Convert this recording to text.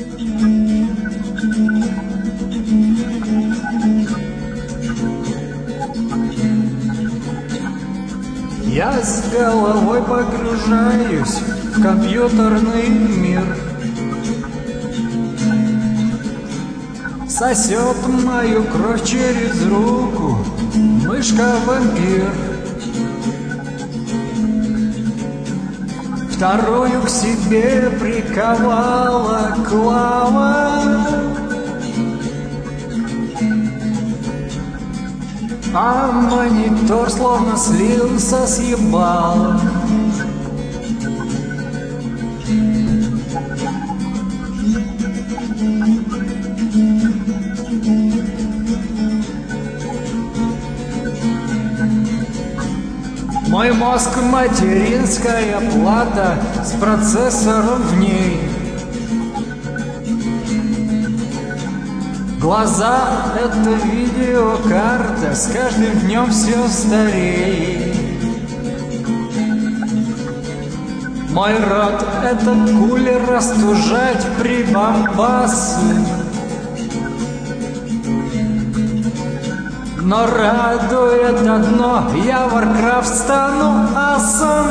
Я с головой погружаюсь в компьютерный мир. Сосет мою кровь через руку мышка-вампир. Вторую к себе приковала Клава, а монитор словно слился с ебала. Мой мозг — материнская плата с процессором в ней. Глаза — это видеокарта, с каждым днем все стареет. Мой рот — это кулер растужать прибамбасы. Но радует одно, я в Warcraft стану асом.